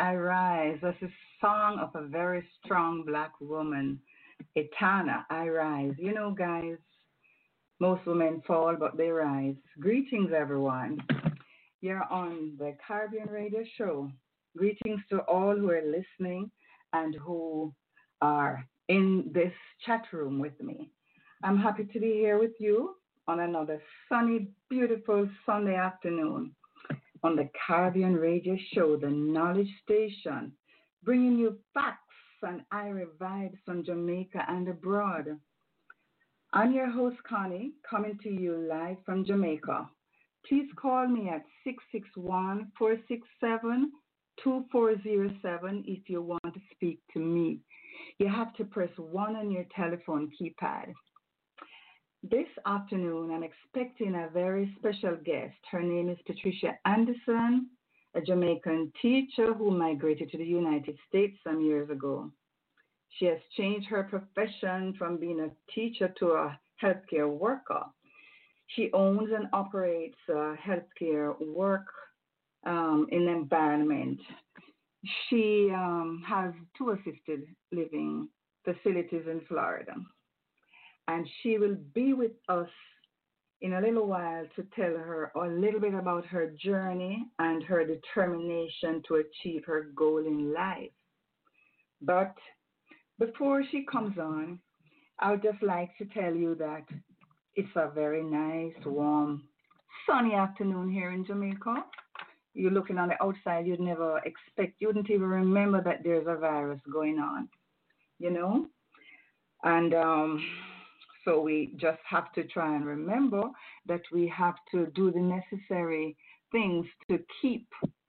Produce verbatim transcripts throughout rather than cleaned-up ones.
I Rise. That's a song of a very strong black woman, Etana, I Rise. You know, guys, most women fall, but they rise. Greetings, everyone. You're on the Caribbean Radio Show. Greetings to all who are listening and who are in this chat room with me. I'm happy to be here with you on another sunny, beautiful Sunday afternoon on the Caribbean Radio Show, the Knowledge Station, bringing you facts and Ira vibes from Jamaica and abroad. I'm your host, Connie, coming to you live from Jamaica. Please call me at six six one, four six seven, two four zero seven if you want to speak to me. You have to press one on your telephone keypad. This afternoon, I'm expecting a very special guest. Her name is Patricia Anderson, a Jamaican teacher who migrated to the United States some years ago. She has changed her profession from being a teacher to a healthcare worker. She owns and operates a healthcare work um, in environment. She um, has two assisted living facilities in Florida. And she will be with us in a little while to tell her a little bit about her journey and her determination to achieve her goal in life. But before she comes on, I would just like to tell you that it's a very nice, warm, sunny afternoon here in Jamaica. You're looking on the outside, you'd never expect, you wouldn't even remember that there's a virus going on, you know? And um, so we just have to try and remember that we have to do the necessary things to keep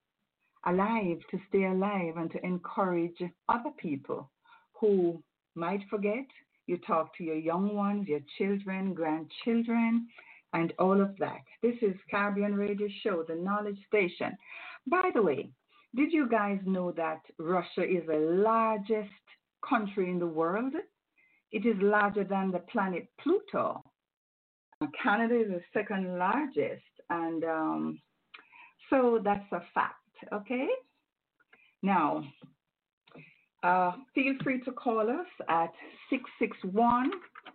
alive, to stay alive, and to encourage other people who might forget. You talk to your young ones, your children, grandchildren, and all of that. This is Caribbean Radio Show, the Knowledge Station. By the way, did you guys know that Russia is the largest country in the world? It is larger than the planet Pluto. Uh, Canada is the second largest, and um, so that's a fact, okay? Now, uh, feel free to call us at six six one,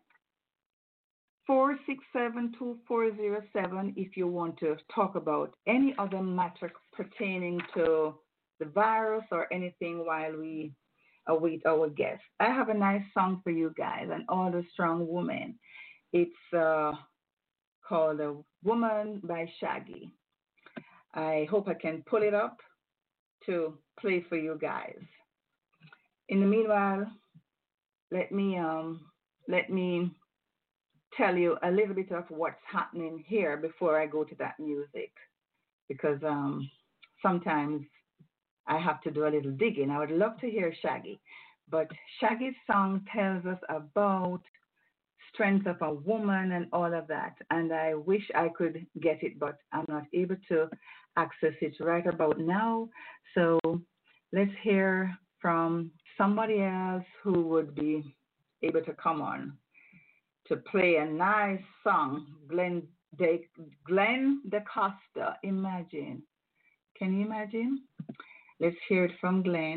four six seven, two four zero seven if you want to talk about any other matter pertaining to the virus or anything while we await our guest. I have a nice song for you guys and all the strong women. It's uh, called "A Woman" by Shaggy. I hope I can pull it up to play for you guys. In the meanwhile, let me um, let me tell you a little bit of what's happening here before I go to that music, because um, sometimes I have to do a little digging. I would love to hear Shaggy, but Shaggy's song tells us about strength of a woman and all of that, and I wish I could get it, but I'm not able to access it right about now. So let's hear from somebody else who would be able to come on to play a nice song, Glenn De, Glenn DeCosta, Imagine. Can you imagine? Let's hear it from Glenn.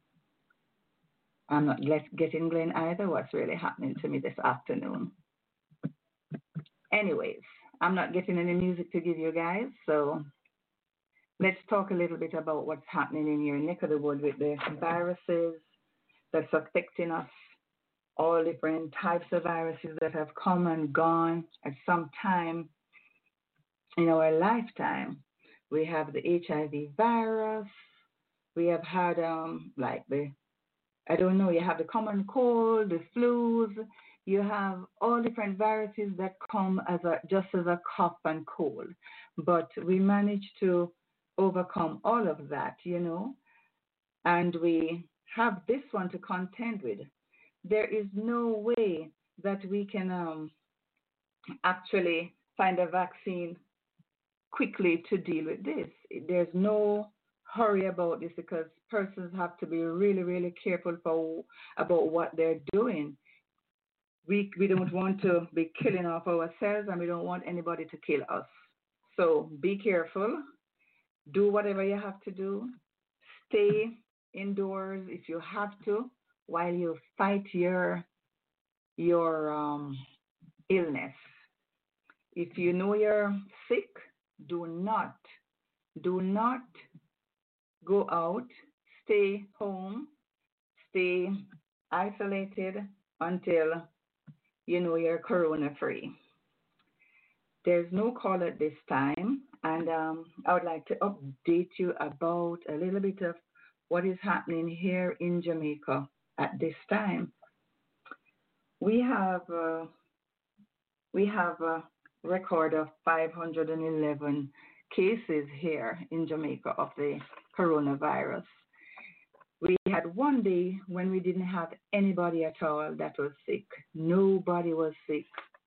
I'm not getting Glenn either. What's really happening to me this afternoon? Anyways, I'm not getting any music to give you guys, so let's talk a little bit about what's happening in your neck of the wood with the viruses that's affecting us, all different types of viruses that have come and gone at some time in our lifetime. We have the H I V virus. We have had, um, like the, I don't know, you have the common cold, the flus. You have all different viruses that come as a, just as a cough and cold. But we managed to overcome all of that, you know, and we have this one to contend with. There is no way that we can um, actually find a vaccine quickly to deal with this. There's no hurry about this because persons have to be really, really careful for about what they're doing. We we don't want to be killing off ourselves, and we don't want anybody to kill us. So be careful. Do whatever you have to do. Stay indoors if you have to while you fight your your um, illness. If you know you're sick, do not, do not go out, stay home, stay isolated until you know you're corona free. There's no call at this time, and um, I would like to update you about a little bit of what is happening here in Jamaica at this time. We have uh, we have a record of five hundred eleven cases here in Jamaica of the coronavirus. We had one day when we didn't have anybody at all that was sick. Nobody was sick.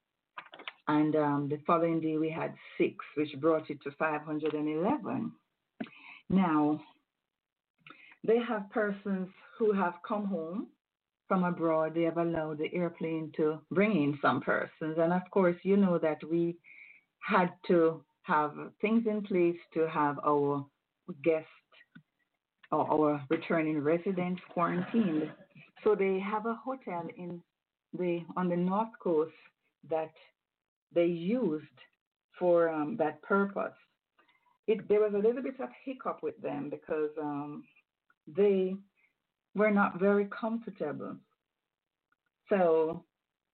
And um, the following day we had six, which brought it to five hundred eleven. Now, they have persons who have come home from abroad. They have allowed the airplane to bring in some persons. And of course, you know that we had to have things in place to have our guests or our returning residents quarantined. So they have a hotel in the on the north coast that they used for um, that purpose. It, there was a little bit of hiccup with them because um, they were not very comfortable. So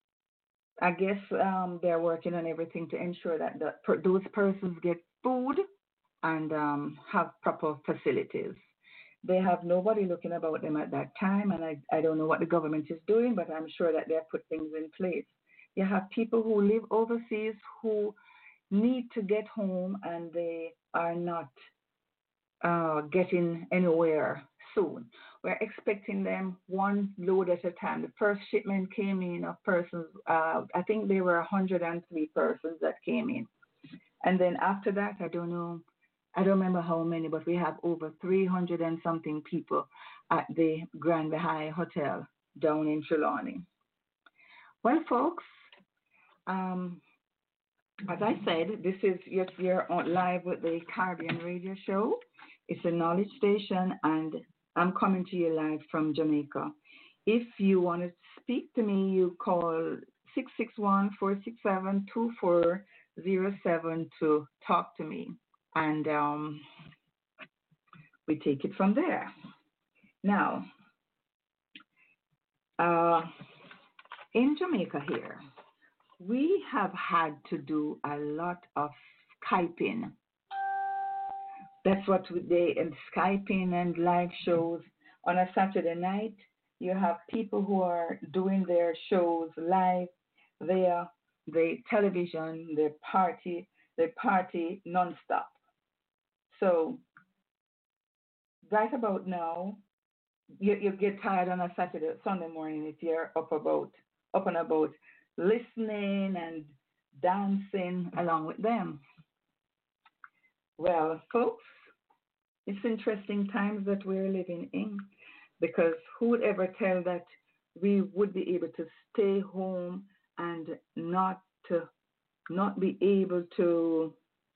I guess um, they're working on everything to ensure that the, per, those persons get food and um, have proper facilities. They have nobody looking about them at that time, and I, I don't know what the government is doing, but I'm sure that they have put things in place. You have people who live overseas who need to get home and they are not uh, getting anywhere soon. We're expecting them one load at a time. The first shipment came in of persons, uh, I think there were one hundred three persons that came in. And then after that, I don't know, I don't remember how many, but we have over three hundred and something people at the Grand Bahia Hotel down in Trelawney. Well, folks, um, as I said, this is you're, you're on live with the Caribbean Radio Show. It's a knowledge station, and I'm coming to you live from Jamaica. If you want to speak to me, you call six six one, four six seven, two four zero seven to talk to me, and um, we take it from there. Now, uh, in Jamaica here, we have had to do a lot of Skyping. That's what they and Skyping and live shows on a Saturday night. You have people who are doing their shows live via the television, the party, the party nonstop. So right about now, you, you get tired on a Saturday, Sunday morning if you're up about up and about, listening and dancing along with them. Well, folks, it's interesting times that we're living in because who would ever tell that we would be able to stay home and not to not be able to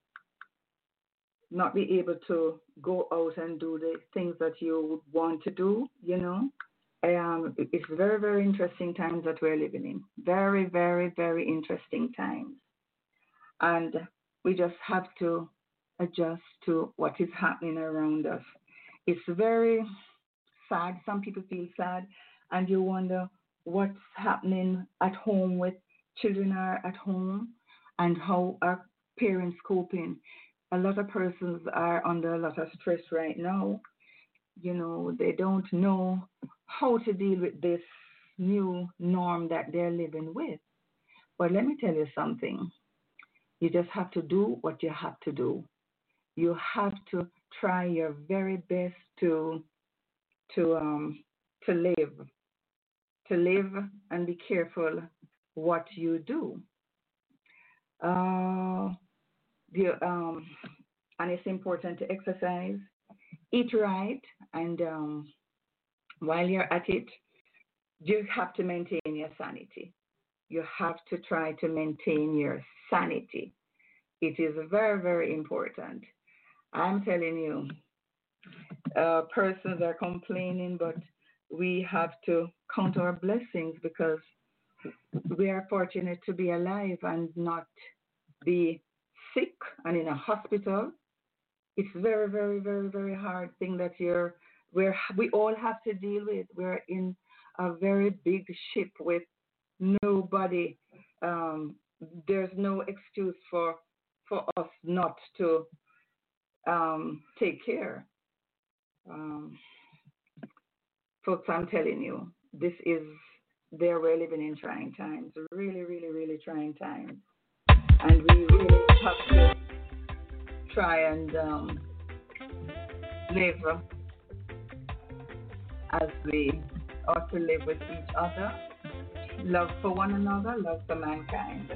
not be able to go out and do the things that you would want to do, you know. Um, it's very, very interesting times that we're living in. Very, very, very interesting times. And we just have to adjust to what is happening around us. It's very sad. Some people feel sad, and you wonder what's happening at home with children are at home and how are parents coping. A lot of persons are under a lot of stress right now. You know, they don't know how to deal with this new norm that they're living with. But let me tell you something. You just have to do what you have to do. You have to try your very best to to um to live, to live and be careful what you do. Uh, the, um, and it's important to exercise, eat right, and um, while you're at it, you have to maintain your sanity. You have to try to maintain your sanity. It is very, very important. I'm telling you, Uh, persons are complaining, but we have to count our blessings because we are fortunate to be alive and not be sick and in a hospital. It's very, very, very, very hard thing that you're we're we all have to deal with. We're in a very big ship with nobody. Um, there's no excuse for for us not to um, take care. Um, Folks, I'm telling you, this is there. We're living in trying times, really, really, really trying times, and we really have to try and um, live as we ought to live with each other, love for one another, love for mankind.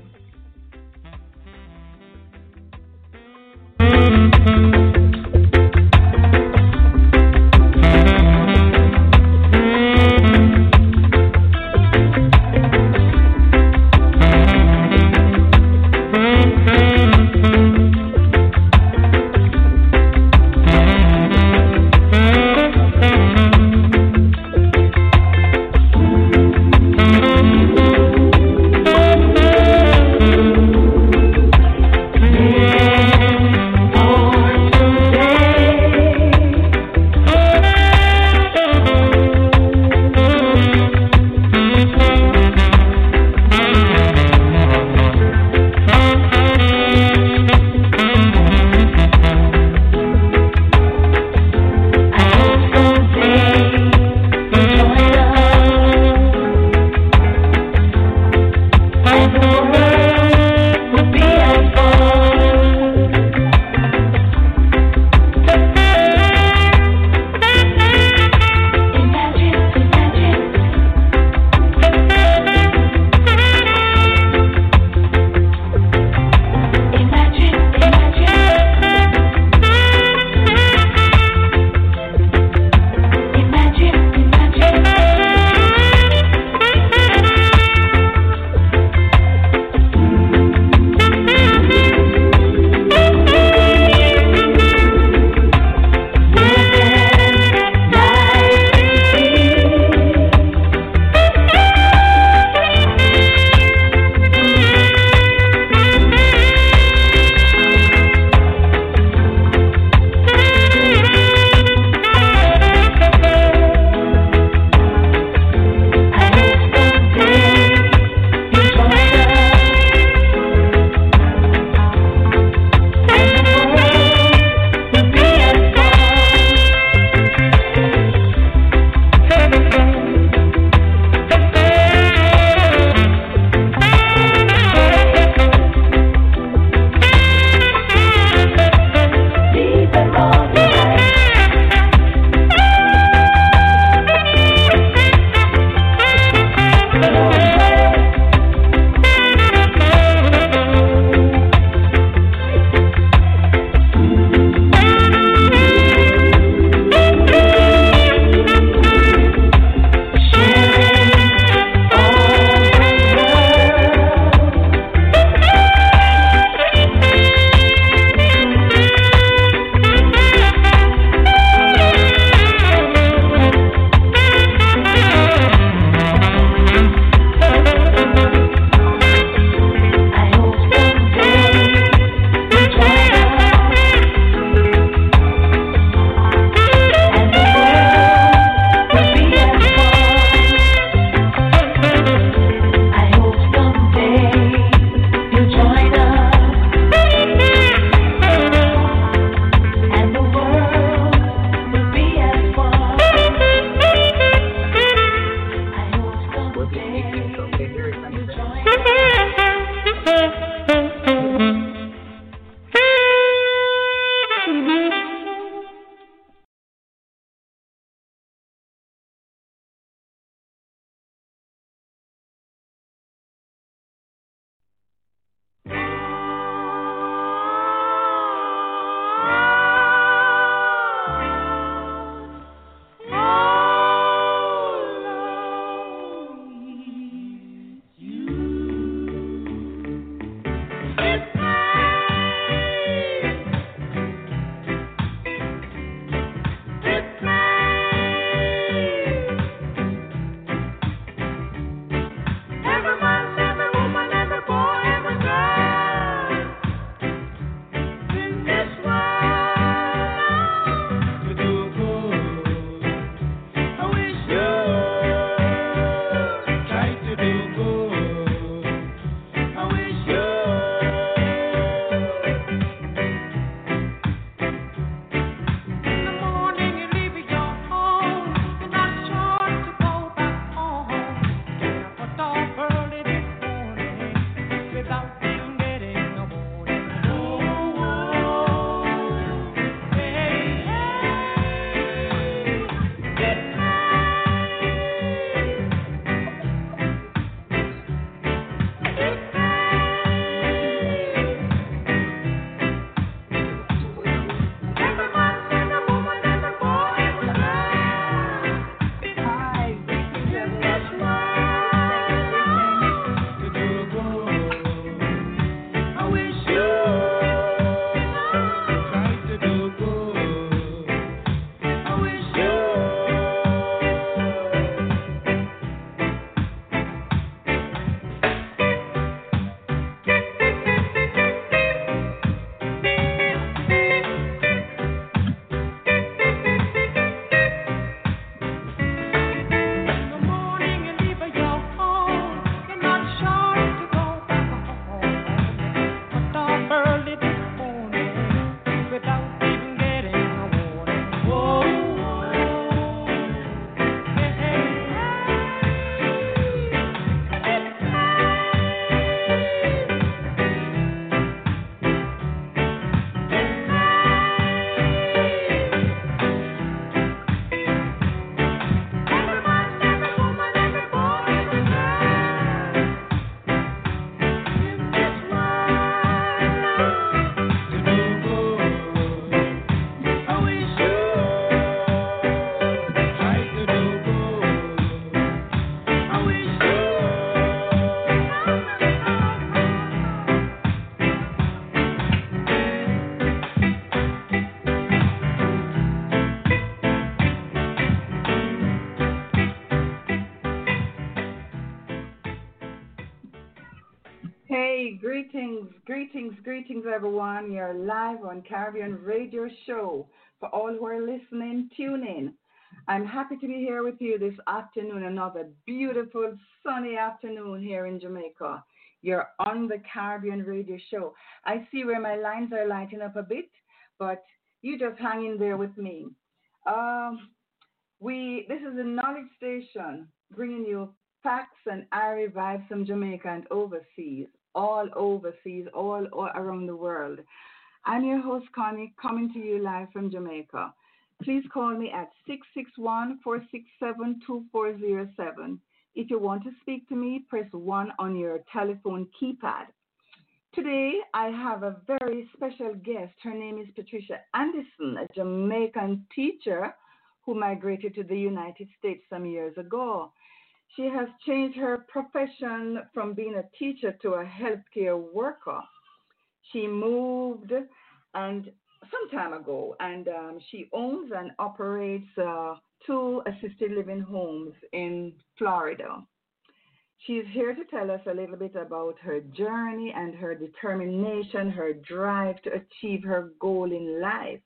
Hey, greetings, greetings, greetings, everyone. You're live on Caribbean Radio Show. For all who are listening, tune in. I'm happy to be here with you this afternoon, another beautiful sunny afternoon here in Jamaica. You're on the Caribbean Radio Show. I see where my lines are lighting up a bit, but you just hang in there with me. Um, we this is a knowledge station bringing you facts and airy vibes from Jamaica and overseas, all overseas, all, all around the world. I'm your host, Connie, coming to you live from Jamaica. Please call me at six six one, four six seven, two four zero seven. If you want to speak to me, press one on your telephone keypad. Today, I have a very special guest. Her name is Patricia Anderson, a Jamaican teacher who migrated to the United States some years ago. She has changed her profession from being a teacher to a healthcare worker. She moved and some time ago, and um, she owns and operates uh, two assisted living homes in Florida. She's here to tell us a little bit about her journey and her determination, her drive to achieve her goal in life.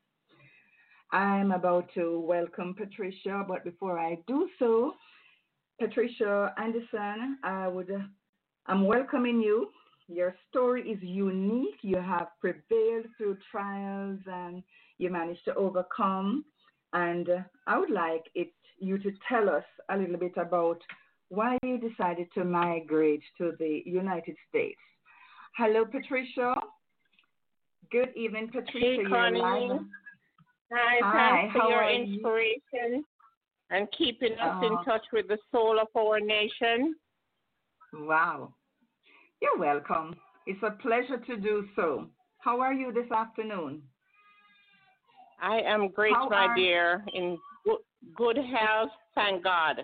I'm about to welcome Patricia, but before I do so, Patricia Anderson, I would, I'm welcoming you. Your story is unique. You have prevailed through trials and you managed to overcome. And uh, I would like it, you to tell us a little bit about why you decided to migrate to the United States. Hello, Patricia. Good evening, Patricia. Hey, You're Connie. live. Hi, Hi, thanks for how your are inspiration you? and keeping us Uh, in touch with the soul of our nation. wow. You're welcome. It's a pleasure to do so. How are you this afternoon? I am great, How my are dear, in good, good health, thank God.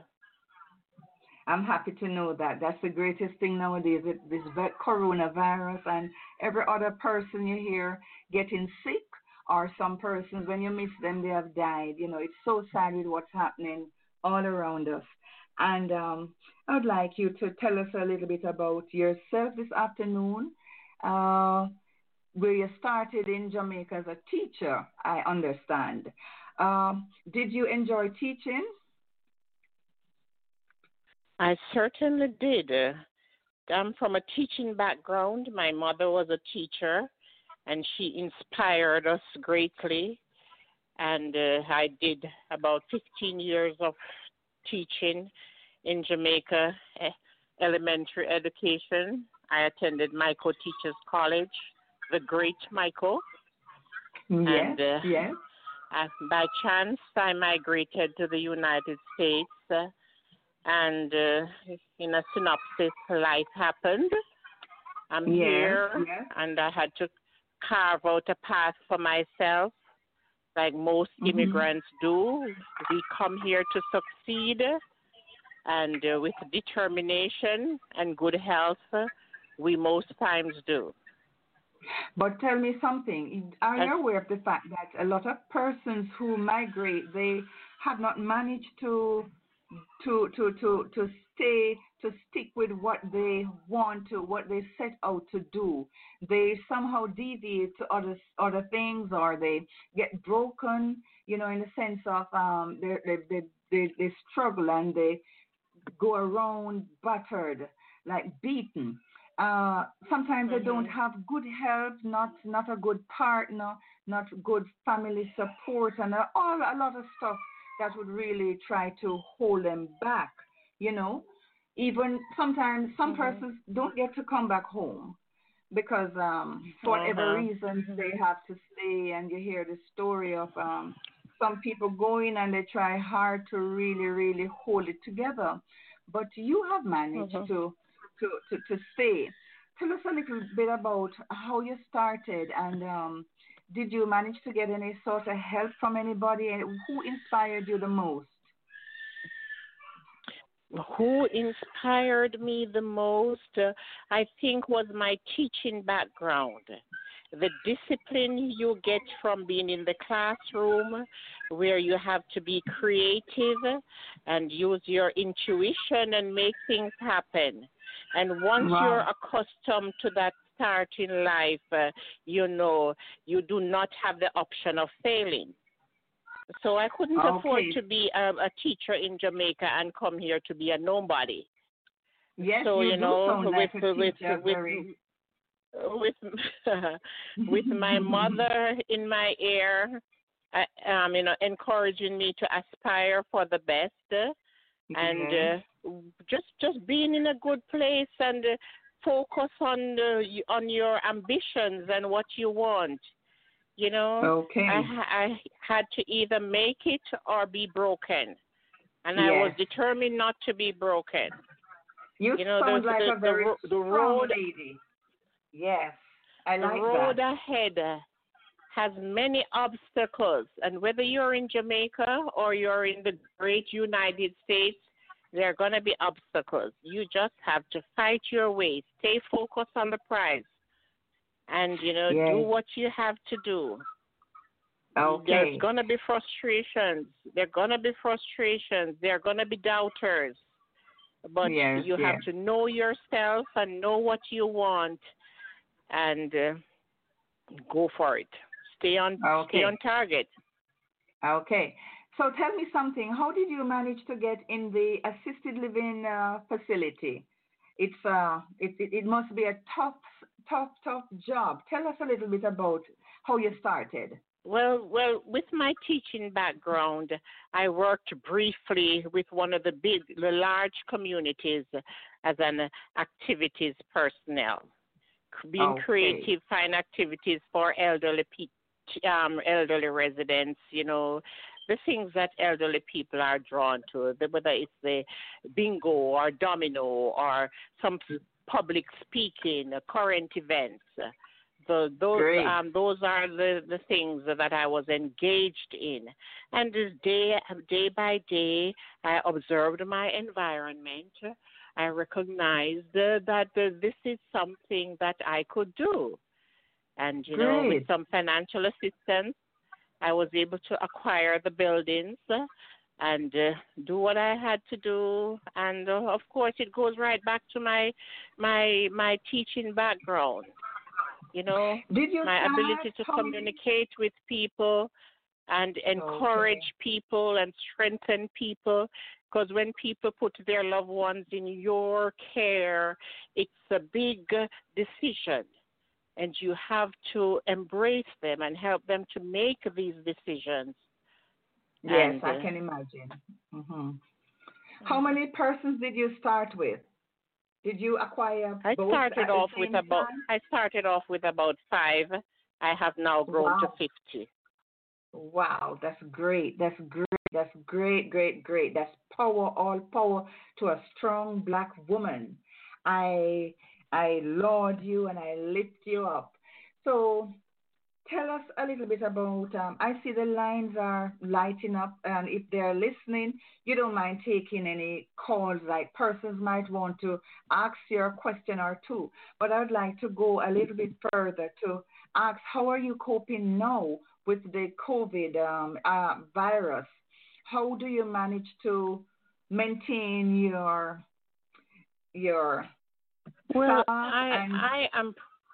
I'm happy to know that. That's the greatest thing nowadays, with this ve- coronavirus and every other person you hear getting sick, or some persons, when you miss them, they have died. You know, it's so sad with what's happening all around us. And um, I would like you to tell us a little bit about yourself this afternoon, uh, where you started in Jamaica as a teacher, I understand. Um, did you enjoy teaching? I certainly did. Uh, I'm from a teaching background. My mother was a teacher, and she inspired us greatly. And uh, I did about fifteen years of teaching in Jamaica, eh, elementary education. I attended Michael Teachers College, the great Michael. Yes, And uh, yes. I, by chance, I migrated to the United States. Uh, and uh, in a synopsis, life happened. I'm Yes, here, yes. and I had to carve out a path for myself, like most Mm-hmm. immigrants do. We come here to succeed, and uh, with determination and good health, uh, we most times do. But tell me something. Are And you aware of the fact that a lot of persons who migrate, they have not managed to to to to to stay to stick with what they want to, what they set out to do? They somehow deviate to other other things, or they get broken, you know, in the sense of um they they they they, they struggle and they go around battered, like beaten. Uh, sometimes they don't mhm, have good help, not not a good partner, not good family support, and uh, all a lot of stuff that would really try to hold them back. You know, even sometimes some mhm, persons don't get to come back home because um, for uh whatever huh, reasons they have to stay, and you hear the story of um, some people going and they try hard to really, really hold it together. But you have managed mhm. to, to, to, to stay. Tell us a little bit about how you started, and um, did you manage to get any sort of help from anybody, and who inspired you the most? Who inspired me the most, uh, I think, was my teaching background. the discipline you get from being in the classroom, where you have to be creative and use your intuition and make things happen. And once Wow. you're accustomed to that start in life, uh, you know, you do not have the option of failing. So I couldn't afford Okay. to be a, a teacher in Jamaica and come here to be a nobody. Yes, So you you do know, sound with like a with teacher. with Very. with with my mother in my ear, uh, um, you know, encouraging me to aspire for the best, uh, and Yes. uh, just just being in a good place and uh, focus on the, on your ambitions and what you want. You know, I Okay. ha- I had to either make it or be broken, and I was Yes. determined not to be broken. You You know, the sound like the a the, very ro- the strong road lady. Yes, I the like that. road ahead has many obstacles, and whether you're in Jamaica or you're in the great United States, there are going to be obstacles. You just have to fight your way, stay focused on the prize, and, you know, do Yes. what you have to do. There's Okay. going to be frustrations. There are going to be frustrations. There are going to be doubters. But Yes, you have yes. to know yourself and know what you want and uh, go for it. Stay on, stay Okay. on target. Okay. So tell me something. How did you manage to get in the assisted living uh, facility? It's uh, it, it it must be a tough, tough, tough job. Tell us a little bit about how you started. Well, well, with my teaching background, I worked briefly with one of the big, the large communities as an activities personnel, being Okay. creative, find activities for elderly pe- um, elderly residents. You know, the things that elderly people are drawn to, the- whether it's the bingo or domino or some public speaking, uh, current events. So those Great. um, those are the, the things that I was engaged in, and as day day by day, I observed my environment. I recognized uh, that uh, this is something that I could do, and you know, with Great. some financial assistance, I was able to acquire the buildings uh, and uh, do what I had to do, and uh, of course, it goes right back to my my my teaching background. You know, Did you my start? ability to How many? communicate with people and encourage Okay. people and strengthen people. Because when people put their loved ones in your care, it's a big uh, decision. And you have to embrace them and help them to make these decisions. Yes, And I uh, can imagine. Hmm. How many persons did you start with? Did you acquire I both started at the off with same about time? I started off with about five. I have now grown to Wow. fifty. Wow, that's great. That's great. That's great, great, great. That's power, all power to a strong black woman. I I laud you and I lift you up. So tell us a little bit about. Um, I see the lines are lighting up, and if they're listening, you don't mind taking any calls. Like persons might want to ask you a question or two, but I'd like to go a little bit further to ask, how are you coping now with the COVID um, uh, virus? How do you manage to maintain your your Well, staff I and I am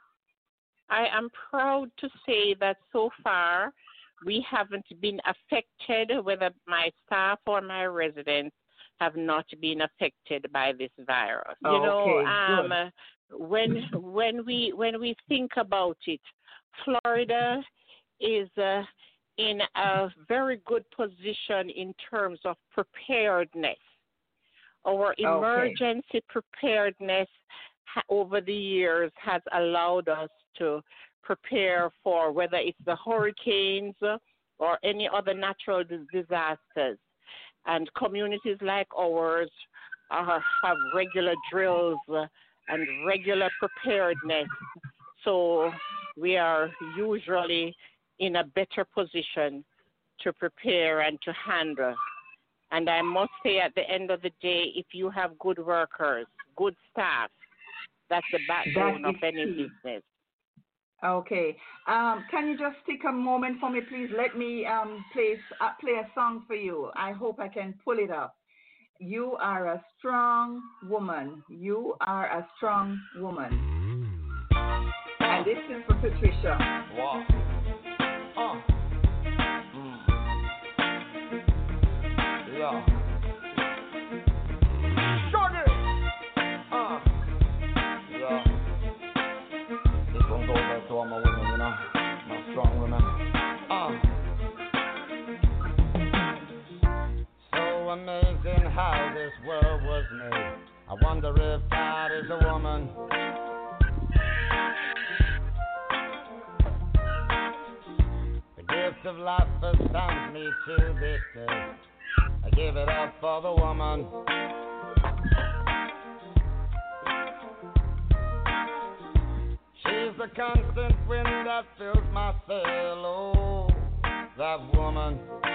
I am proud to say that so far we haven't been affected, whether my staff or my residents have not been affected by this virus. You know, okay, um, good. uh, when when we when we think about it, Florida is uh, in a very good position in terms of preparedness. Our Okay. emergency preparedness ha- over the years has allowed us to prepare for whether it's the hurricanes uh, or any other natural dis- disasters. And communities like ours uh, have regular drills uh, and regular preparedness. So we are usually in a better position to prepare and to handle. And I must say, at the end of the day, if you have good workers, good staff, that's the That backbone of is any key. business. Okay. Um, can you just take a moment for me, please? Let me um, play, s- uh, play a song for you. I hope I can pull it up. You are a strong woman. You are a strong woman. And this is for Patricia. Wow. Uh. Mm. Yeah. Shorty. Uh. Yeah. This one goes out to all my women, you know, my strong women. Uh. So amazing how this world was made. I wonder if God is a woman. The gift of life astounds me to this day. I give it up for the woman. She's the constant wind that fills my sail. Oh, that woman.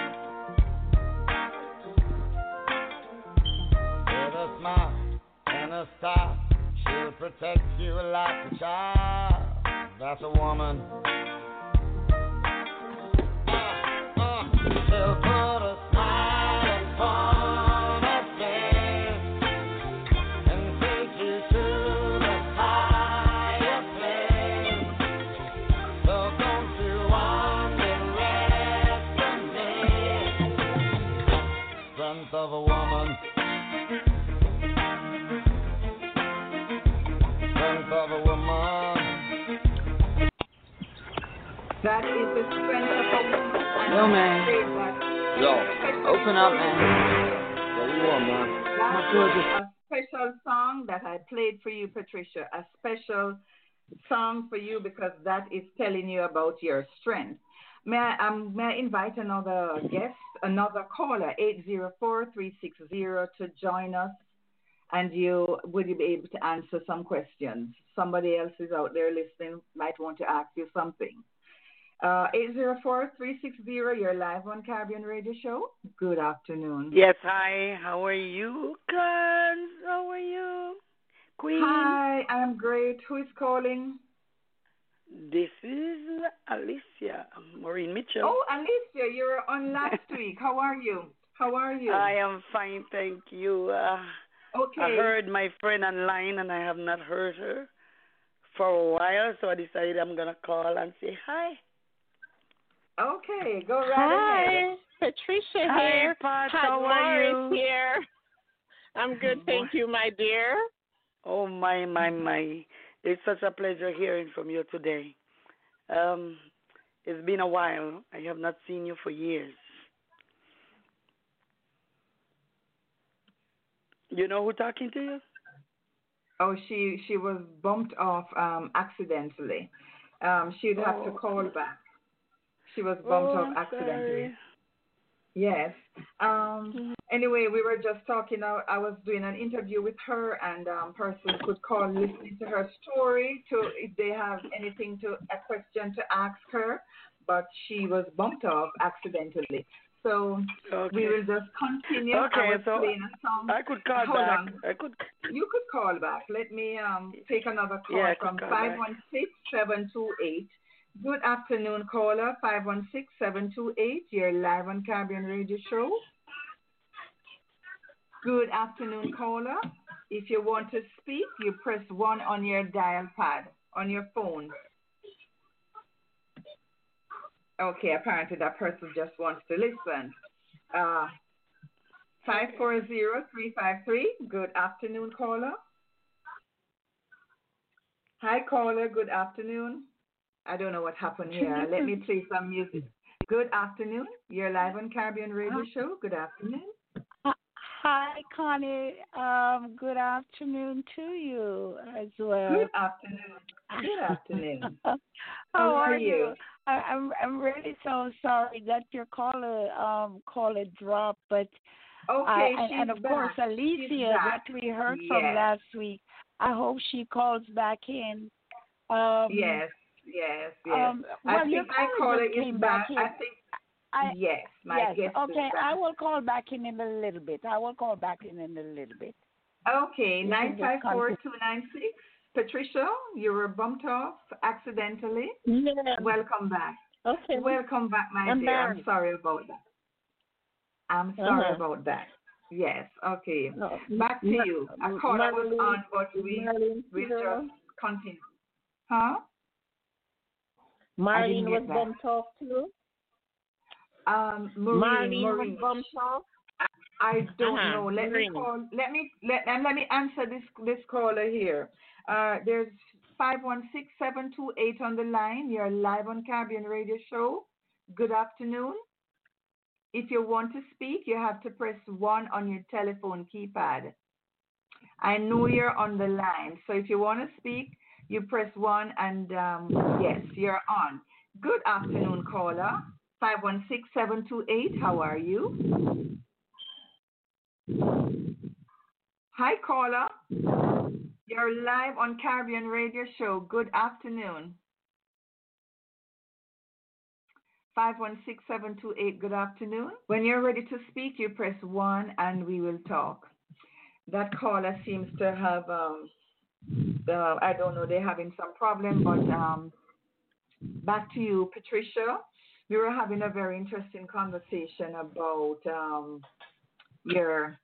With a smile and a star, she'll protect you like a child. That's a woman. Uh, uh, she'll put a smile upon her face and take you to the higher place. So don't you underestimate strength of a woman. Strength of a woman. That is the strength of a woman. And Yo, I man. pray that Yo, special open up, song- man. What you want, man? That My was goodness. a special song that I played for you, Patricia. A special song for you because that is telling you about your strength. May I, um, may I invite another guest, another caller, eight zero four, three six zero, to join us? And you would you be able to answer some questions? Somebody else is out there listening, might want to ask you something. Uh, eight zero four, three six zero, you're live on Caribbean Radio Show. Good afternoon. Yes, hi. How are you, Cons? How are you, Queen? Hi, I'm great. Who is calling? This is Alicia Maureen Mitchell. Oh, Alicia, you were on last week. How are you? How are you? I am fine, thank you. Uh, Okay. I heard my friend online, and I have not heard her for a while, so I decided I'm gonna call and say hi. Okay, go right ahead. Hi, Patricia Hi, here. Pat, Pat how are Morris you? here. I'm good, thank you, my dear. Oh my, my, my! It's such a pleasure hearing from you today. Um, it's been a while. I have not seen you for years. You know who talking to you? Oh, she she was bumped off um, accidentally. Um, she'd have to Oh. call back. She was bumped Oh, off I'm accidentally. sorry. Yes. Um, Mhm. anyway, we were just talking. I, I was doing an interview with her, and um, person could call, listening to her story, to if they have anything to a question to ask her. But she was bumped off accidentally. So Okay. we will just continue. I Okay, was so playing a song. I could call Hold back. on. I could. You could call back. Let me um, take another call Yeah, I could from call five back. one six, seven two eight. Good afternoon, caller. five one six, seven two eight. You're live on Caribbean Radio Show. Good afternoon, caller. If you want to speak, you press one on your dial pad on your phone. Okay, apparently that person just wants to listen. Uh, five four zero, three five three. Good afternoon, caller. Hi, caller. Good afternoon. I don't know what happened here. Let me play some music. Good afternoon. You're live on Caribbean Radio Show. Good afternoon. Hi, Connie. Um, good afternoon to you as well. Good afternoon. Good afternoon. How, How are, are you? you? I, I'm I'm really so sorry that your caller um caller dropped, but Okay, I she's and, and of back. course She's Alicia back. that we heard Yes. from last week. I hope she calls back in. Um, Yes, yes, yes. Um, well, I your think my caller caller just is came back. back in. I think, I, yes, my yes. guest Okay, is I back. will call back in in a little bit. I will call back in in a little bit. Okay, We nine can five just four, continue. two nine six, Patricia, you were bumped off accidentally. Yeah. Welcome back. Okay. Welcome back, my I'm dear. back. I'm sorry about that. I'm sorry Uh-huh. about that. Yes, okay. No, Back to Mar- you. A caller was Marlene, on, but we Marlene, we here. just continue. Huh? I didn't Marlene get was that. bumped off too. Um, Maureen, Marlene was Maureen. bumped off. I don't Uh-huh. know. Let Maureen. me call. Let me let and let me answer this this caller here. Uh, there's five one six seven two eight on the line. You're live on Caribbean Radio Show. Good afternoon. If you want to speak, you have to press one on your telephone keypad. I know you're on the line, so if you want to speak, you press one, and um, yes, you're on. Good afternoon, caller. five one six seven two eight. How are you? Hi, caller. You're live on Caribbean Radio Show. Good afternoon. five one six seven two eight. Good afternoon. When you're ready to speak, you press one and we will talk. That caller seems to have, um, uh, I don't know, they're having some problem, but um, back to you, Patricia. We were having a very interesting conversation about um, your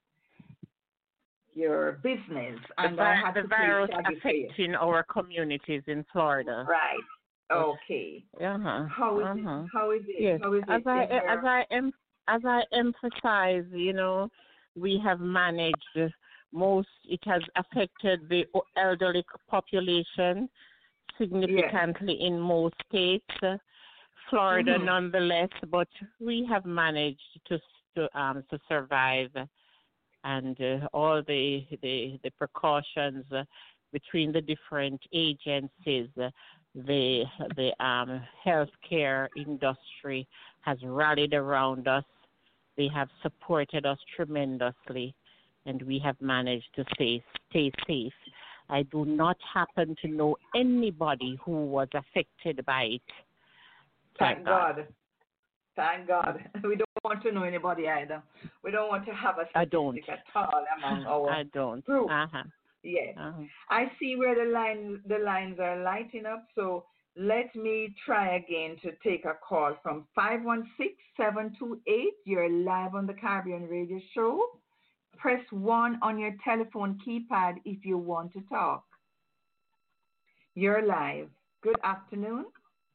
your business, and the, I vi- had the to virus play Shaggy for you. affecting our communities in Florida. Right. Okay. Uh-huh. How is uh-huh. it? How is it? Yes. How is As it? I in your- as I em- as I emphasize, you know, we have managed most. It has affected the elderly population significantly in most states. Florida, Mhm. nonetheless, but we have managed to to um to survive, and uh, all the the the precautions uh, between the different agencies. Uh, the the um healthcare industry has rallied around us. They have supported us tremendously, and we have managed to stay stay safe. I do not happen to know anybody who was affected by it. Thank Thank God. God. Thank God. We don't want to know anybody either. We don't want to have a I don't. statistic at all among our I don't. group. Uh-huh. Yes. Uh-huh. I see where the line the lines are lighting up, so let me try again to take a call from five one six seven two eight. You're live on the Caribbean Radio Show. Press one on your telephone keypad if you want to talk. You're live. Good afternoon.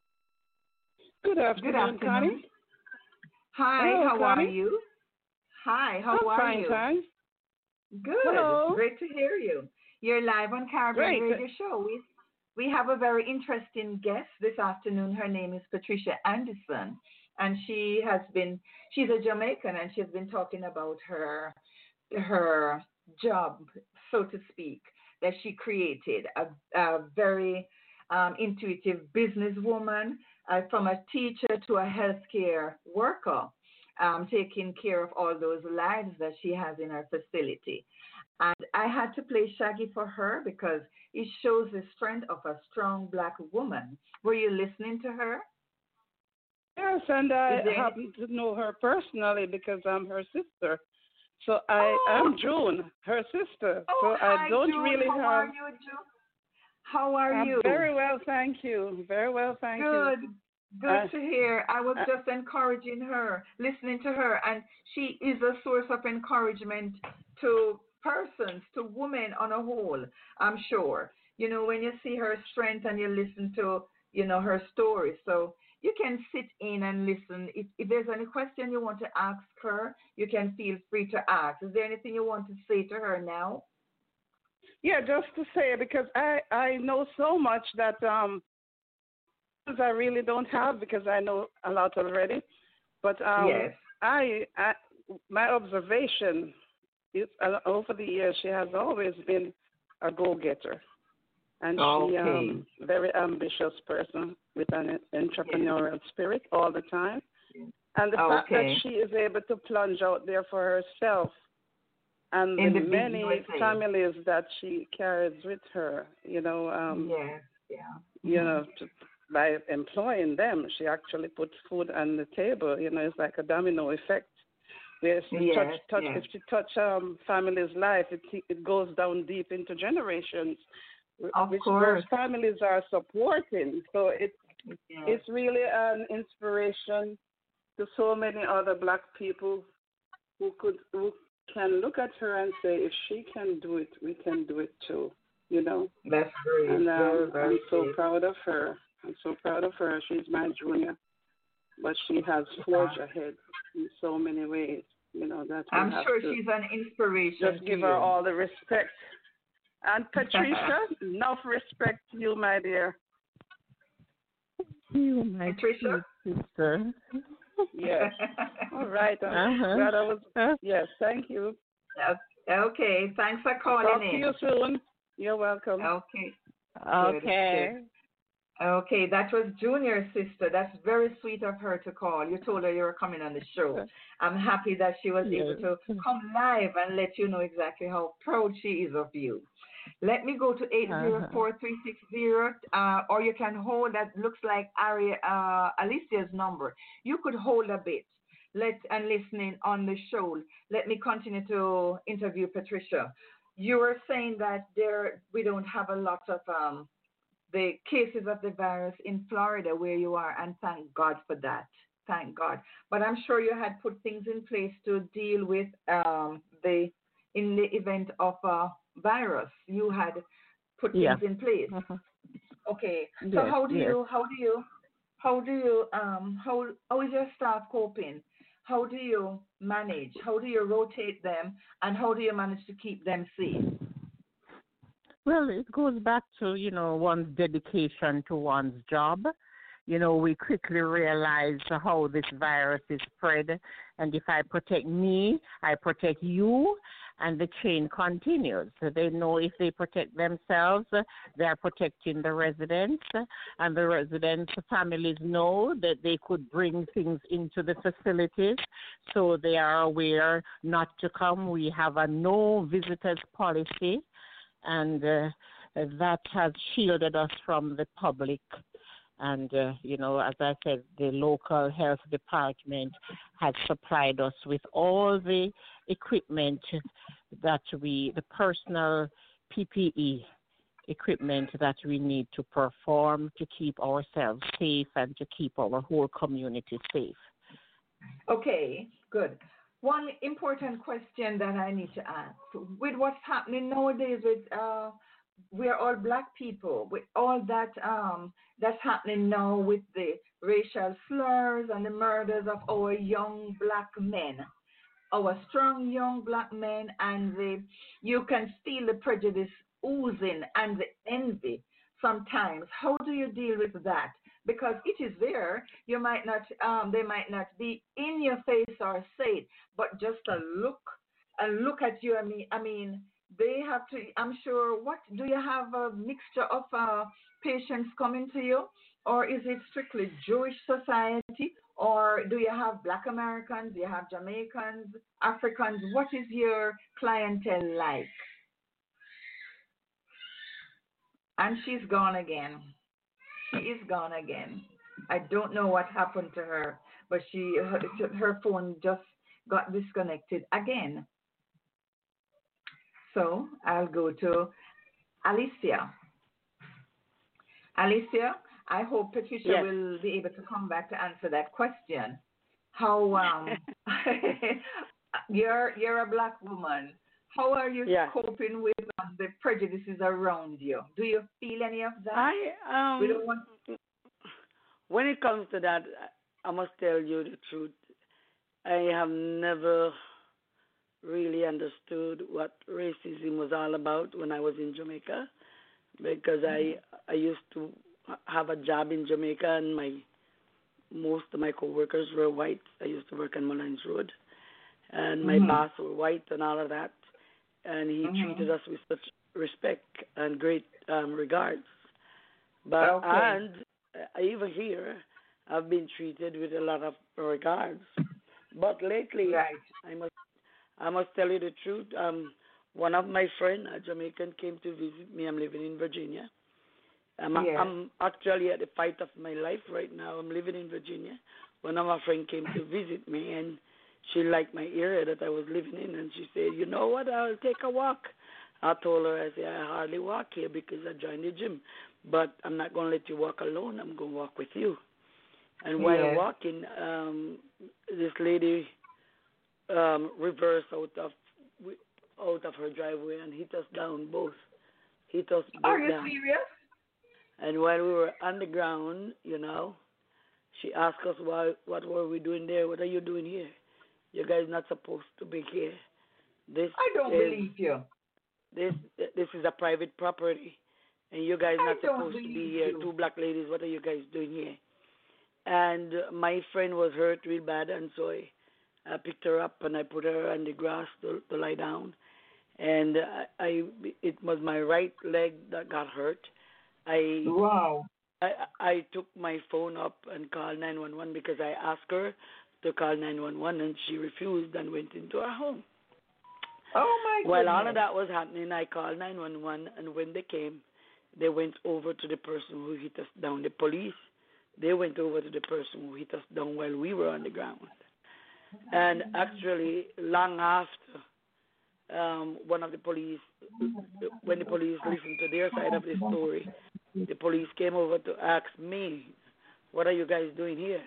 Good afternoon, Good afternoon. Connie. Hi, Hello, how Connie. are you? Hi, how I'm are fine, you? thanks. Good. Hello. Great to hear you. You're live on Caribbean Great. Radio Show. We we have a very interesting guest this afternoon. Her name is Patricia Anderson, and she has been she's a Jamaican, and she's been talking about her her job, so to speak, that she created. A, a very um, intuitive businesswoman, uh, from a teacher to a healthcare worker, um, taking care of all those lives that she has in her facility. And I had to play Shaggy for her because it shows the strength of a strong black woman. Were you listening to her? Yes, and I Is there- happen to know her personally because I'm her sister. So I Oh. am June, her sister. Oh, so I hi, don't June. really How have. are you, June? How are I'm you? very well, thank you. Very well, thank Good. you. Good Uh, to hear. I was uh, just encouraging her, listening to her, and she is a source of encouragement to persons, to women on a whole, I'm sure. You know, when you see her strength and you listen to, you know, her story. So you can sit in and listen. If, if there's any question you want to ask her, you can feel free to ask. Is there anything you want to say to her now? Yeah, just to say, because I, I know so much that um I really don't have because I know a lot already. But um, Yes. I, I my observation is uh, over the years she has always been a go-getter, and Okay. she um very ambitious person with an entrepreneurial spirit all the time. And the fact that Okay. she is able to plunge out there for herself and In the the big many U S A. families that she carries with her, you know, um, Yes. Yeah. you know, to, by employing them, she actually puts food on the table. You know, it's like a domino effect. Where she Yes, touch, touch, yes. if she touch um, family's life, it it goes down deep into generations. Of which course. those families are supporting. So it's Yes. it's really an inspiration to so many other black people who could who can look at her and say, if she can do it, we can do it too. You know. That's great. And very, um, very I'm so great. proud of her. I'm so proud of her. She's my junior, but she has forged ahead in so many ways. You know that we I'm have sure to she's an inspiration just to give you. her all the respect. And Patricia, enough respect to you, my dear. You, my Patricia? sweet sister. Yes. All right. I'm Uh-huh. glad I was. Uh, Yes. Thank you. Okay, thanks for calling Talk in. to you soon. You're welcome. Okay. Okay. Okay, that was Junior's sister. That's very sweet of her to call. You told her you were coming on the show. I'm happy that she was Yes. able to come live and let you know exactly how proud she is of you. Let me go to eight zero four, three six zero, uh, or you can hold that looks like Ari, uh, Alicia's number. You could hold a bit. Let and listening on the show. Let me continue to interview Patricia. You were saying that there we don't have a lot of um, the cases of the virus in Florida where you are, and thank God for that. Thank God. But I'm sure you had put things in place to deal with um, the in the event of a virus. You had put Yeah. things in place. Uh-huh. Okay. So Yes, how do yes. you how do you how do you um how how is your staff coping? How do you manage? How do you rotate them, and how do you manage to keep them safe? Well, it goes back to, you know, one's dedication to one's job. You know, we quickly realize how this virus is spread. And if I protect me, I protect you, and the chain continues. So they know if they protect themselves, they are protecting the residents, and the residents' families know that they could bring things into the facilities, so they are aware not to come. We have a no visitors policy, and uh, that has shielded us from the public. And, uh, you know, as I said, the local health department has supplied us with all the equipment that we, the personal P P E equipment that we need to perform to keep ourselves safe and to keep our whole community safe. Okay, good. One important question that I need to ask, with what's happening nowadays with uh, we're all black people, with all that um, that's happening now with the racial slurs and the murders of our young black men, our strong young black men, and the you can feel the prejudice oozing and the envy sometimes. How do you deal with that? Because it is there. You might not, um, they might not be in your face or say it, but just a look, a look at you. I mean, I mean, they have to. I'm sure. What do you have a mixture of uh, patients coming to you, or is it strictly Jewish society, or do you have Black Americans? Do you have Jamaicans, Africans? What is your clientele like? And she's gone again. She is gone again. I don't know what happened to her, but she her, her phone just got disconnected again. So I'll go to Alicia. Alicia, I hope Patricia Yes. will be able to come back to answer that question. How um you're you're a black woman. How are you Yeah. coping with um, the prejudices around you? Do you feel any of that? I we um don't want. when it comes to that, I must tell you the truth. I have never really understood what racism was all about when I was in Jamaica, because I I used to have a job in Jamaica, and my most of my coworkers were white. I used to work on Mullins Road, and my Mhm. boss were white and all of that, and he Mhm. treated us with such respect and great um, regards. But Okay. and uh, even here, I've been treated with a lot of regards. But lately, Right. I must I must tell you the truth. Um, one of my friend, a Jamaican, came to visit me. I'm living in Virginia. I'm, Yes. I'm actually at the fight of my life right now. I'm living in Virginia. One of my friends came to visit me, and she liked my area that I was living in, and she said, "You know what? I'll take a walk." I told her, I said, I hardly walk here because I joined the gym. But I'm not going to let you walk alone. I'm going to walk with you. And while Yes. walking, um, this lady um, reversed out of out of her driveway and hit us down both. Hit us both Are you down. serious? And while we were on the ground, you know, she asked us, why, what were we doing there? What are you doing here? You guys not supposed to be here. This I don't is, believe you. This this is a private property, and you guys I not don't supposed to be believe here. you. Two black ladies, what are you guys doing here? And my friend was hurt real bad, and so I, I picked her up and I put her on the grass to, to lie down. And I, I, it was my right leg that got hurt. I, Wow. I, I took my phone up and called nine one one because I asked her to call nine one one, and she refused and went into her home. Oh my goodness. While all of that was happening, I called nine one one, and when they came, they went over to the person who hit us down. The police, they went over to the person who hit us down while we were on the ground. And actually, long after, um, one of the police, when the police listened to their side of the story, the police came over to ask me, what are you guys doing here?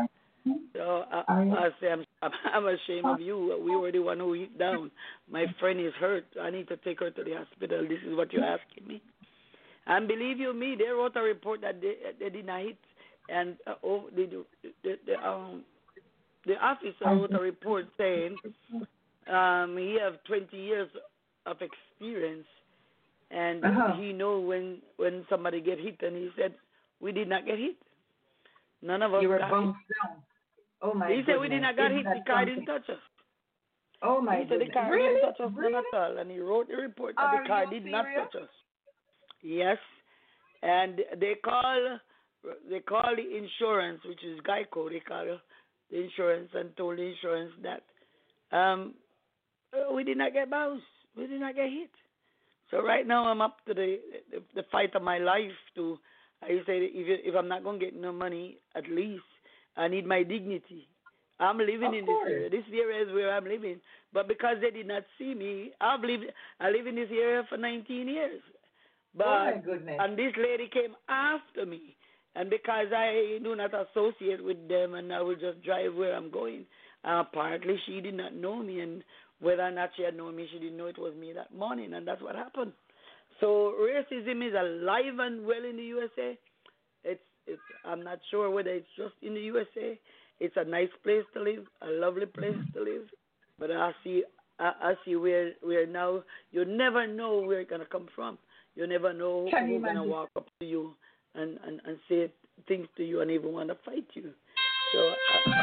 So I, I say, I'm, I'm ashamed of you. We were the one who hit down. My friend is hurt. I need to take her to the hospital. This is what you're asking me. And believe you me, they wrote a report that they, they did not hit. And uh, oh, the, the, the, um, the officer wrote a report saying um, he have twenty years of experience, and uh-huh. he know when, when somebody get hit, and he said, we did not get hit. None of us You were got bumped hit. down. Oh my He goodness. said we did not get hit. The car didn't touch us. Oh my He said goodness. the car really? didn't touch us really? none at all, and he wrote the report that Are the car you did serious? not touch us. Yes, and they call they call the insurance, which is Geico. They call the insurance and told the insurance that um we did not get bounced, we did not get hit. So right now I'm up to the the, the fight of my life to. I say if if I'm not gonna get no money, at least I need my dignity. I'm living Of in course. this area. This area is where I'm living. But because they did not see me, I've lived I live in this area for nineteen years. But oh my goodness. and this lady came after me, and because I do not associate with them, and I will just drive where I'm going. Uh, apparently, she did not know me, and whether or not she had known me, she didn't know it was me that morning, and that's what happened. So racism is alive and well in the U S A. It's it's. I'm not sure whether it's just in the U S A. It's a nice place to live, a lovely place to live. But I see, I, I see where where now you never know where it's gonna come from. You never know Can you who's gonna imagine? walk up to you and, and, and say things to you and even want to fight you. So I,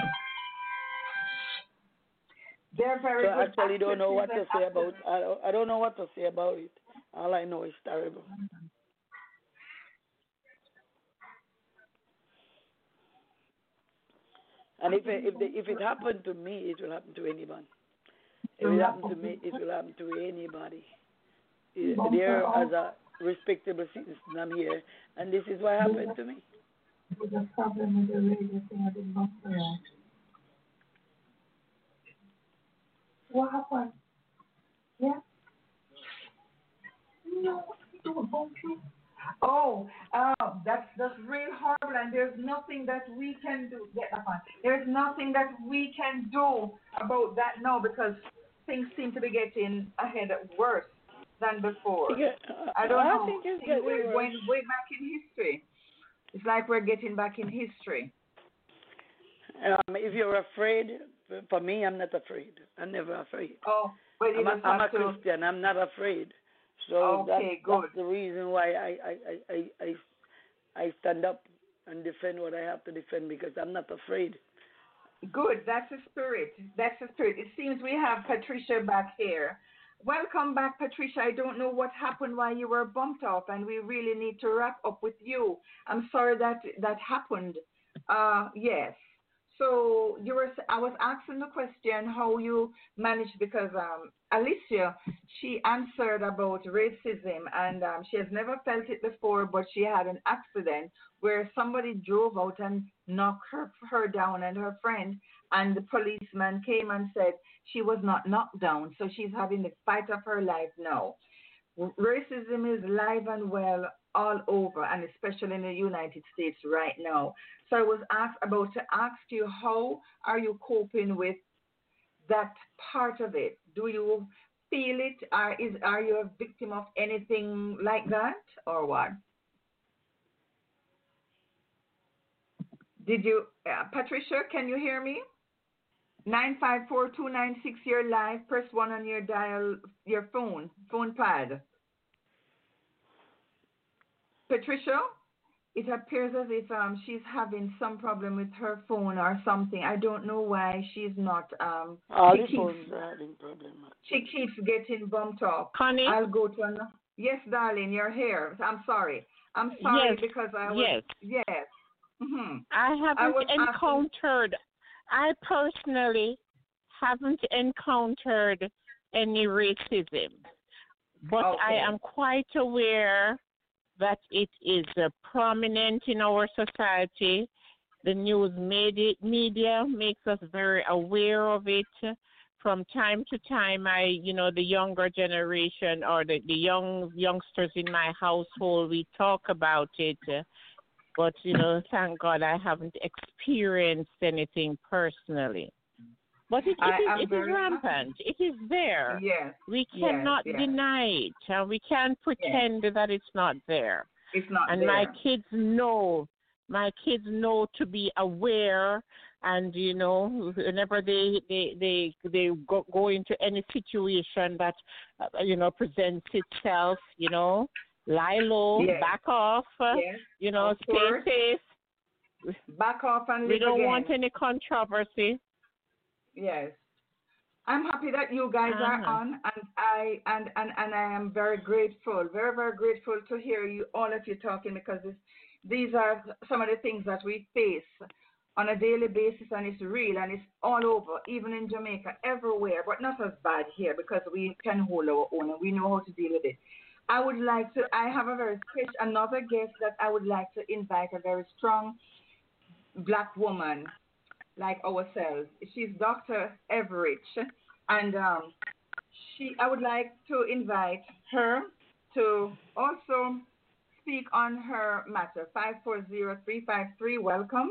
They're very so I good actually don't know what to actresses say and about. I don't, I don't know what to say about it. All I know is terrible. And if it, if the, if it happened to me, it will happen to anyone. If it happened to me, it will happen to anybody. There, as a respectable citizen, I'm here, and this is what happened to me. The problem with the radio thing I didn't know. What happened? Yeah? No, don't bump you. Oh, uh, that's that's real horrible, and there's nothing that we can do. Get that one. There's nothing that we can do about that now because things seem to be getting ahead worse than before. Yeah, uh, I don't I know. think it's Things getting are going worse. way back in history. It's like we're getting back in history. Um, if you're afraid, for me, I'm not afraid. I'm never afraid. Oh, well, you I'm a, just I'm a have to. Christian. I'm not afraid. So Okay, that's, good. that's the reason why I, I, I, I, I I stand up and defend what I have to defend because I'm not afraid. Good. That's the spirit. That's the spirit. It seems we have Patricia back here. Welcome back, Patricia. I don't know what happened while you were bumped off, and we really need to wrap up with you. I'm sorry that that happened. Uh, yes. So you were. I was asking the question how you managed because um, Alicia, she answered about racism, and um, she has never felt it before, but she had an accident where somebody drove out and knocked her her down and her friend, and the policeman came and said she was not knocked down, so she's having the fight of her life now. Racism is live and well all over, and especially in the United States right now. So I was asked about to ask you, how are you coping with that part of it? Do you feel it? Are is are you a victim of anything like that, or what? Did you, uh, Patricia? Can you hear me? Nine five four two nine six. You're live. Press one on your dial, your phone, phone pad. Patricia, it appears as if um she's having some problem with her phone or something. I don't know why she's not um. All She the keeps phones are having problem. she keeps getting bumped off. Connie? I'll go to an. Yes, darling, you're here. I'm sorry. I'm sorry Yes, because I was. yes. Yes. Mm-hmm. I I haven't was asking. encountered, I personally haven't encountered any racism, but I Okay. am quite aware that it is uh, prominent in our society. The news media, media makes us very aware of it. From time to time, I, you know, the younger generation or the, the young youngsters in my household, we talk about it. uh, But, you know, thank God I haven't experienced anything personally. But it, it I is am it is very happy. rampant. It is there. Yes. We Yes. cannot Yes. deny it, and we can't Yes. pretend that it's not there. It's not And my there. kids know, my kids know to be aware, and you know, whenever they they they they go, go into any situation that uh, you know presents itself, you know, lie low, Yes. back off, uh, Yes. you know, Of stay course. safe. Back off and We live don't again. want any controversy. Yes. I'm happy that you guys are Uh-huh. on, and I and, and, and I am very grateful, very very grateful to hear you all of you talking, because this, these are some of the things that we face on a daily basis, and it's real, and it's all over, even in Jamaica, everywhere, but not as bad here because we can hold our own and we know how to deal with it. I would like to. I have a very special another guest that I would like to invite, a very strong black woman like ourselves. She's Doctor Everidge, and um, she. I would like to invite her to also speak on her matter. Five four zero three five three. Welcome.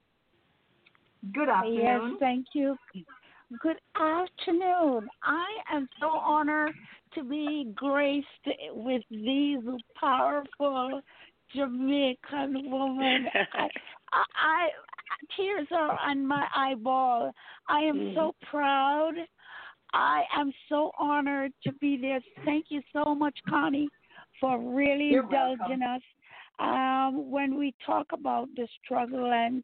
Good Yes, afternoon. thank you. Good afternoon. I am so honored to be graced with these powerful Jamaican women. I, I, I tears are on my eyeball. I am so proud. I am so honored to be there. Thank you so much, Connie, for really You're indulging welcome. us. Um, when we talk about the struggle and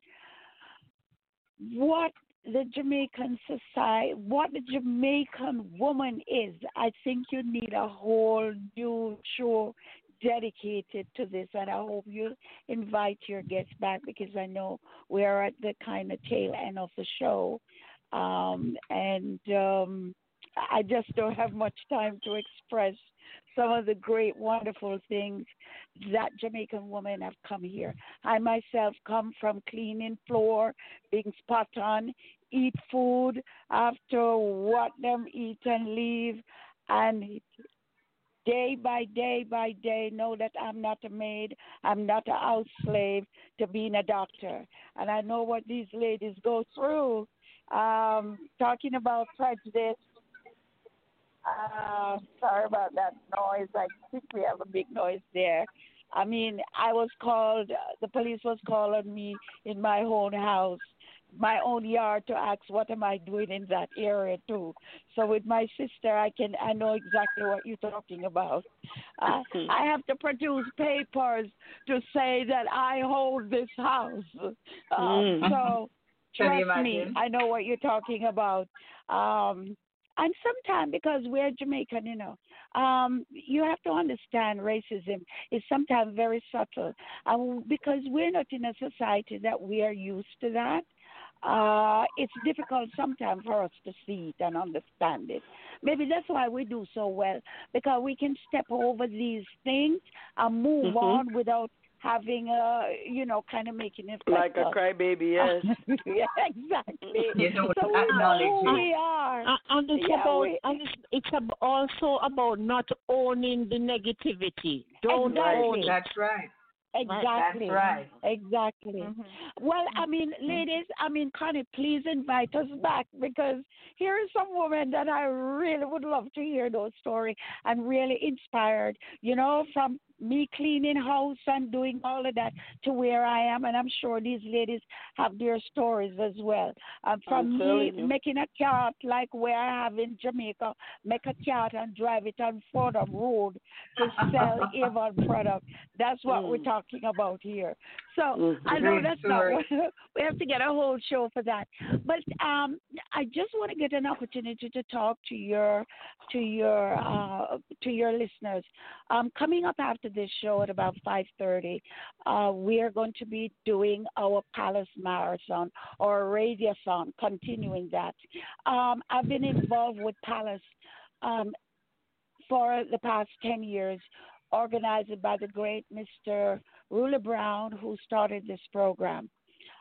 what the Jamaican society, what the Jamaican woman is, I think you need a whole new show dedicated to this. And I hope you invite your guests back, because I know we're at the kind of tail end of the show. Um, and um, I just don't have much time to express some of the great, wonderful things that Jamaican women have come here. I myself come from cleaning floor, being spot on, eat food after what them eat and leave, and day by day by day know that I'm not a maid, I'm not a house slave to being a doctor. And I know what these ladies go through. Um, talking about prejudice, uh, sorry about that noise. I think we have a big noise there. I mean, I was called, the police was called on me in my own house, my own yard, to ask what am I doing in that area too. So with my sister, I can, I know exactly what you're talking about. Uh, I have to produce papers to say that I hold this house. Um, Mm. so Can you trust me, imagine? I know what you're talking about. Um, and sometimes, because we're Jamaican, you know, um, you have to understand racism is sometimes very subtle. Uh, because we're not in a society that we are used to that. Uh, it's difficult sometimes for us to see it and understand it. Maybe that's why we do so well, because we can step over these things and move Mhm. on without having a, you know, kind of making it Like a crybaby, yes. Yeah, exactly. You know, So we know acknowledge who it. we are. Uh, and it's Yeah, about, we- and it's, it's ab- also about not owning the negativity. Don't Exactly. own it. That's right. Exactly. That's right. Exactly. Mhm. Well, I mean, ladies, I mean, Connie, please invite us back because here is some woman that I really would love to hear those stories and really inspired, you know, from me cleaning house and doing all of that to where I am. And I'm sure these ladies have their stories as well. Um, from I'm me telling you. making a cart like where I have in Jamaica, make a cart and drive it on Fordham Road to sell Avon product. That's what we're Mm. talking about here. So Mhm. I know Great that's story. not what we have to get a whole show for that. But um, I just want to get an opportunity to talk to your to your uh, to your listeners. Um, coming up after this show at about five thirty, uh, we are going to be doing our Palace Marathon or Radiothon, continuing that. Um, I've been involved with Palace um, for the past ten years, organized by the great Mister Ruler Brown, who started this program.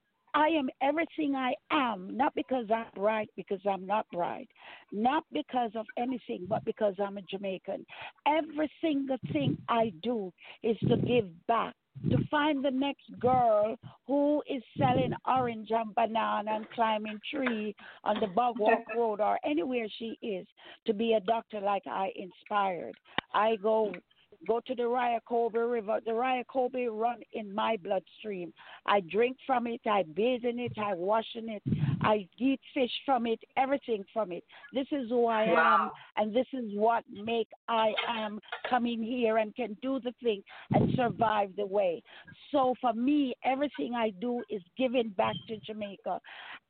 I am everything I am, not because I'm bright, because I'm not bright, not because of anything, but because I'm a Jamaican. Every single thing I do is to give back, to find the next girl who is selling orange and banana and climbing tree on the Bogwalk Road or anywhere she is, to be a doctor like I inspired. I go go to the Ryacobe River. The Ryacobe run in my bloodstream. I drink from it, I bathe in it, I wash in it, I eat fish from it, everything from it. This is who I am, Wow. and this is what make I am coming here and can do the thing and survive the way. So for me, everything I do is giving back to Jamaica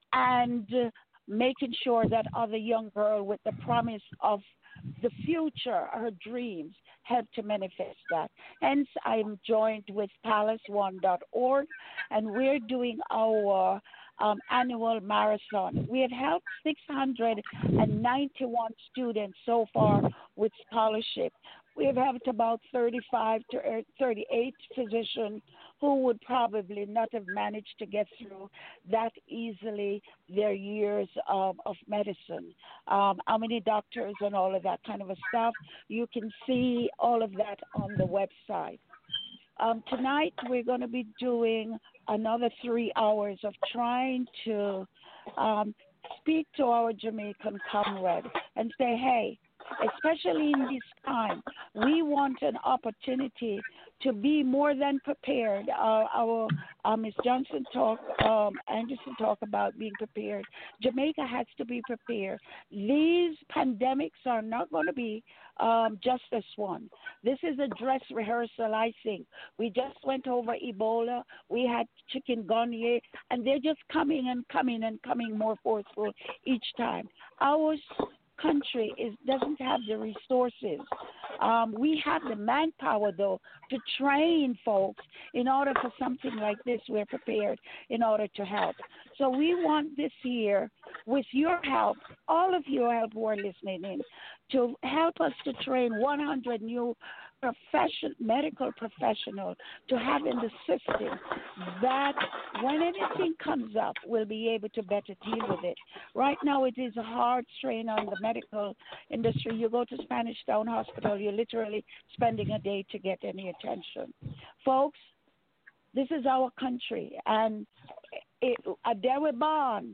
and uh, making sure that other young girl with the promise of the future, her dreams, help to manifest that. Hence, I'm joined with palace one dot org, and we're doing our um, annual marathon. We have helped six hundred ninety-one students so far with scholarship. We have helped about thirty-five to thirty-eight physicians who would probably not have managed to get through that easily their years of, of medicine. Um, how many doctors and all of that kind of a stuff. You can see all of that on the website. Um, tonight we're going to be doing another three hours of trying to um, speak to our Jamaican comrade and say, hey, especially in this time, we want an opportunity to be more than prepared. Uh, our uh, Miz Johnson talk, um, Anderson talk about being prepared. Jamaica has to be prepared. These pandemics are not going to be um, just this one. This is a dress rehearsal, I think. We just went over Ebola. We had chikungunya, and they're just coming and coming and coming more forceful each time. Ours country is doesn't have the resources. Um, we have the manpower, though, to train folks in order for something like this. We're prepared in order to help. So we want this year, with your help, all of your help who are listening in, to help us to train one hundred new profession, medical professionals to have in the system that when anything comes up, we'll be able to better deal with it. Right now, it is a hard strain on the medical industry. You go to Spanish Town Hospital, you're literally spending a day to get any attention. Folks, this is our country, and it, uh, there we're born.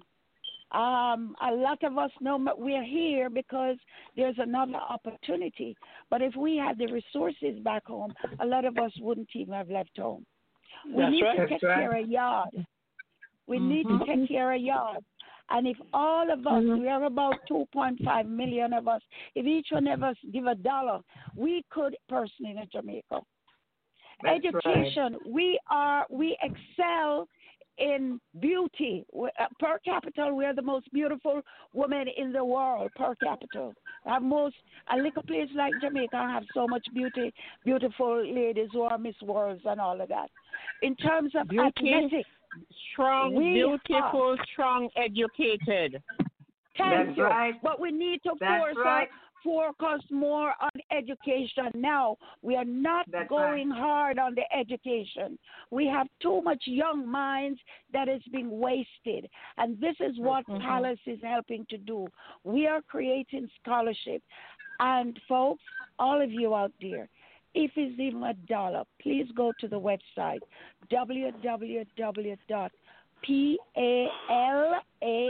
Um, a lot of us know we're here because there's another opportunity. But if we had the resources back home, a lot of us wouldn't even have left home. We That's need right. to take That's care right. of yard. We Mm-hmm. need to take care of yard. And if all of us, Mhm. we are about two point five million of us, if each one of us give a dollar, we could person in Jamaica. That's Education, right. we are, we excel in beauty. We- uh, per capita, we are the most beautiful women in the world, per capita. Have most, a little place like Jamaica have so much beauty, beautiful ladies who are Miss Worlds and all of that. In terms of Beauty, athletics, strong, we beautiful, strong, educated. thank That's you. right. But we need to That's force right. our focus more on education now. We are not That's going right. hard on the education. We have too much young minds that is being wasted. And this is what Mhm. Palace is helping to do. We are creating scholarship. And folks, all of you out there, if it's even a dollar, please go to the website, w w w dot palas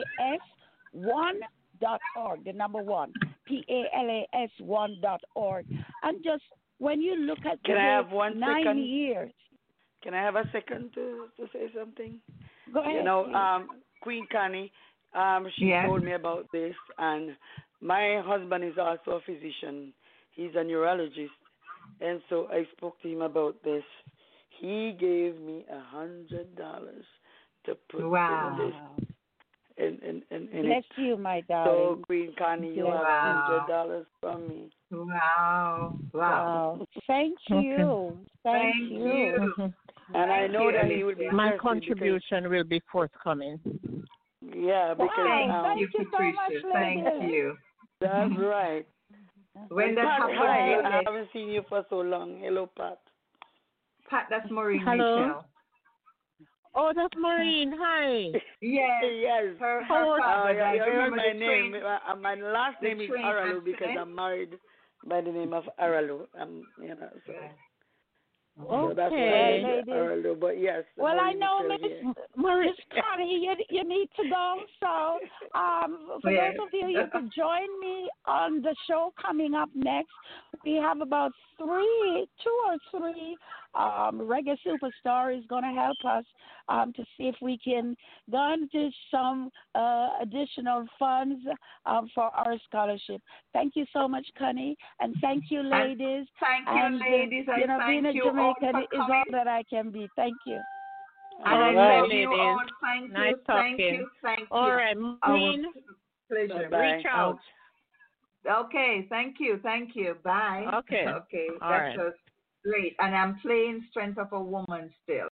one dot org, the number one, palas one dot org. And just when you look at Can the I have one nine second? years, Can I have a second to, to say something? go ahead. You know, please. um, Queen Connie, um, she Yes. told me about this, and my husband is also a physician. He's a neurologist, and so I spoke to him about this. He gave me a hundred dollars to put Wow. in this, in in in, in Bless it. you, my So darling. Queen Connie, you Bless have a Wow. hundred dollars from me. Wow. Wow. Wow. Thank Okay. you. Thank, Thank you. you. Mhm. And I Thank know you, that he will be Alicia. My interested contribution will be forthcoming. because yeah, because Thank Wow, um, thank you, you so much, Patricia. Thank ladies. you. that's right. When And that Pat, happens, hi. we'll I let haven't seen you for so long. Hello, Pat. Pat, that's Maureen Hello. Mitchell. Oh, that's Maureen. Hi. Yes. Yes. Her, How her are- Uh, father you, died. you heard Remember my the name. train? Uh, my last the name is train Aralu because accident? I'm married by the name of Aralu. Um, you know, so, Yeah. so that's why Okay. I Well, say Aralu. But yes, Well, I Maureen is know, still Miss here. Maureen. Miss Connie, you, you need to go. So, um, for Yes. those of you, you could join me on the show coming up next. We have about three, two or three um, reggae superstars going to help us um, to see if we can garnish some uh, additional funds um, for our scholarship. Thank you so much, Connie, and thank you, ladies. Thank you, And, uh, ladies. you know, and being a thank you all Jamaican for is all coming. that I can be. Thank you. And I All right, love you ladies. all. Thank Nice you. Thank talking. you. Thank All you. right, Maureen. Pleasure. Bye-bye. Reach out. Okay. Thank you. Thank you. Bye. Okay. Okay. All That right. was great. And I'm playing Strength of a Woman still.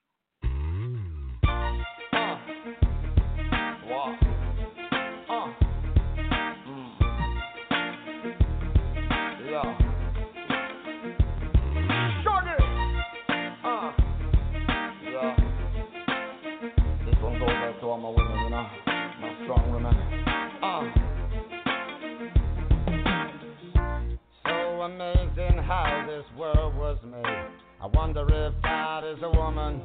Uh. Wow. Uh. Mm. Yeah. Shorty. Uh. Yeah. This one goes out to all my women, you know, my strong women. Uh. So amazing how this world was made. I wonder if God is a woman.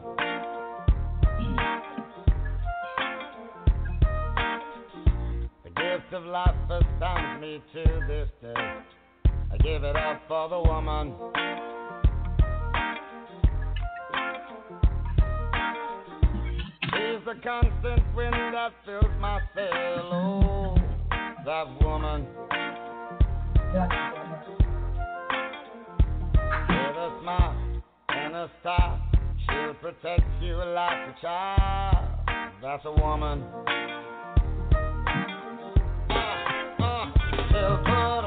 The gift of life astounds me to this day. I give it up for the woman. She's the constant wind that fills my sail. Oh, that woman. With a smile and a star, she'll protect you like a child. That's a woman. Uh, uh, she'll put